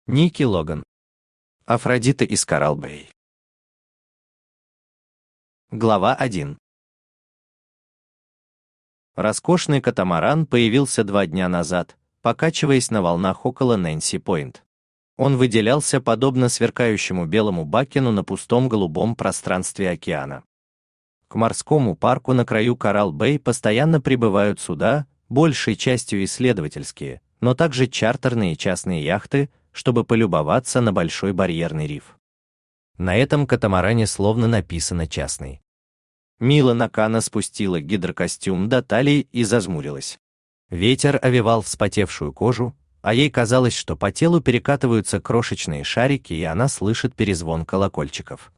Ники Логан. Афродита из Коралл-Бэй. Глава 1. Роскошный катамаран появился 2 дня назад, покачиваясь на волнах около Нэнси-Пойнт. Он выделялся подобно сверкающему белому бакену на пустом голубом пространстве океана. К морскому парку на краю Коралл-Бэй постоянно прибывают суда, большей частью исследовательские, но также чартерные частные яхты, чтобы полюбоваться на Большой барьерный риф. На этом катамаране словно написано «частный». Мила Накана спустила гидрокостюм до талии и зажмурилась. Ветер овевал вспотевшую кожу, а ей казалось, что по телу перекатываются крошечные шарики, и она слышит перезвон колокольчиков.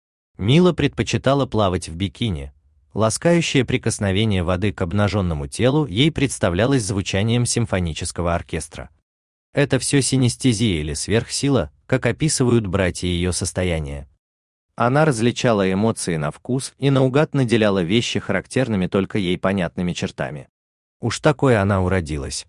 Мила предпочитала плавать в бикини. Ласкающее прикосновение воды к обнаженному телу ей представлялось звучанием симфонического оркестра. Это все синестезия или сверхсила, как описывают братья ее состояние. Она различала эмоции на вкус и наугад наделяла вещи характерными только ей понятными чертами. Уж такой она уродилась.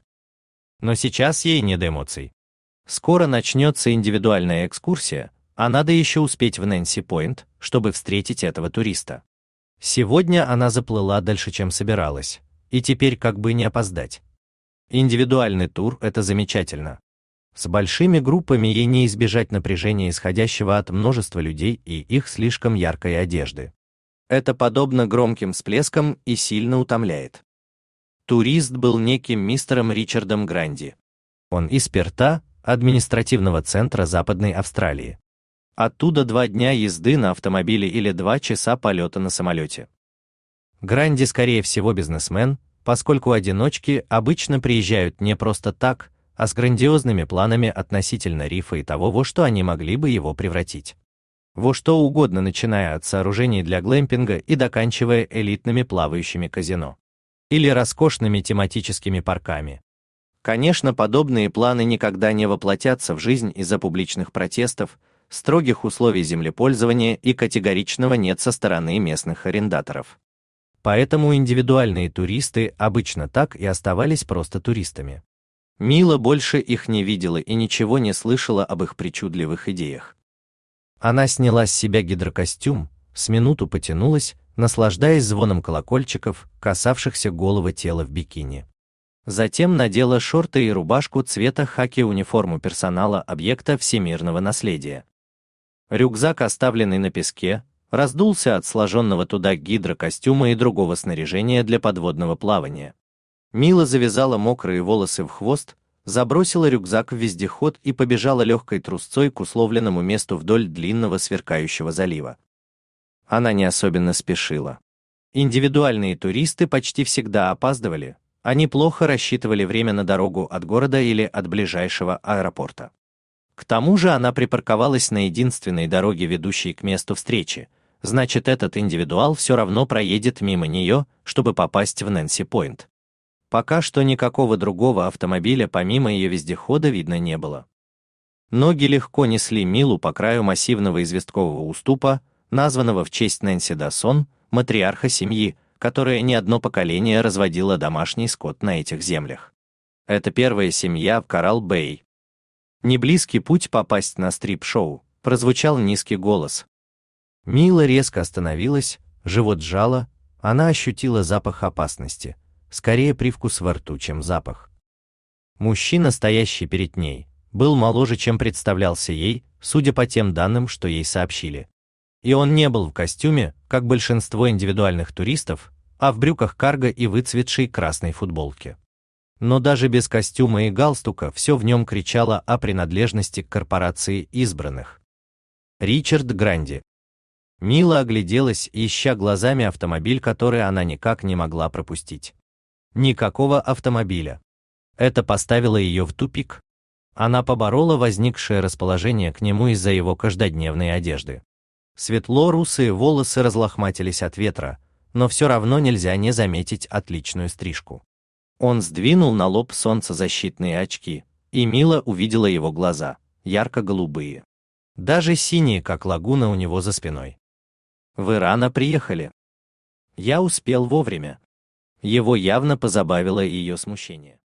Но сейчас ей не до эмоций. Скоро начнется индивидуальная экскурсия, а надо еще успеть в Нэнси-Пойнт, чтобы встретить этого туриста. Сегодня она заплыла дальше, чем собиралась, и теперь как бы не опоздать. Индивидуальный тур – это замечательно. С большими группами ей не избежать напряжения, исходящего от множества людей и их слишком яркой одежды. Это подобно громким всплескам и сильно утомляет. Турист был неким мистером Ричардом Гранди. Он из Перта, административного центра Западной Австралии. Оттуда 2 дня езды на автомобиле или 2 часа полета на самолете. Гранди, скорее всего, бизнесмен, поскольку одиночки обычно приезжают не просто так, а с грандиозными планами относительно рифа и того, во что они могли бы его превратить. Во что угодно, начиная от сооружений для глэмпинга и заканчивая элитными плавающими казино. Или роскошными тематическими парками. Конечно, подобные планы никогда не воплотятся в жизнь из-за публичных протестов, строгих условий землепользования и категоричного «нет» со стороны местных арендаторов. Поэтому индивидуальные туристы обычно так и оставались просто туристами. Мила больше их не видела и ничего не слышала об их причудливых идеях. Она сняла с себя гидрокостюм, с минуту потянулась, наслаждаясь звоном колокольчиков, касавшихся голого тела в бикини. Затем надела шорты и рубашку цвета хаки, униформу персонала объекта всемирного наследия. Рюкзак, оставленный на песке, раздулся от сложенного туда гидрокостюма и другого снаряжения для подводного плавания. Мила завязала мокрые волосы в хвост, забросила рюкзак в вездеход и побежала легкой трусцой к условленному месту вдоль длинного сверкающего залива. Она не особенно спешила. Индивидуальные туристы почти всегда опаздывали, они плохо рассчитывали время на дорогу от города или от ближайшего аэропорта. К тому же она припарковалась на единственной дороге, ведущей к месту встречи, значит, этот индивидуал все равно проедет мимо нее, чтобы попасть в Нэнси-Пойнт. Пока что никакого другого автомобиля помимо ее вездехода видно не было. Ноги легко несли Милу по краю массивного известкового уступа, названного в честь Нэнси Дассон, матриарха семьи, которая не одно поколение разводила домашний скот на этих землях. Это первая семья в Коралл-Бэй. «Неблизкий путь попасть на стрип-шоу», — прозвучал низкий голос. Мила резко остановилась, живот сжало, она ощутила запах опасности, скорее привкус во рту, чем запах. Мужчина, стоящий перед ней, был моложе, чем представлялся ей, судя по тем данным, что ей сообщили. И он не был в костюме, как большинство индивидуальных туристов, а в брюках карго и выцветшей красной футболке. Но даже без костюма и галстука все в нем кричало о принадлежности к корпорации избранных. Ричард Гранди. Мила огляделась, ища глазами автомобиль, который она никак не могла пропустить. Никакого автомобиля. Это поставило ее в тупик. Она поборола возникшее расположение к нему из-за его каждодневной одежды. Светло-русые волосы разлохматились от ветра, но все равно нельзя не заметить отличную стрижку. Он сдвинул на лоб солнцезащитные очки, и Мила увидела его глаза, ярко-голубые. Даже синие, как лагуна у него за спиной. «Вы рано приехали». «Я успел вовремя». Его явно позабавило ее смущение.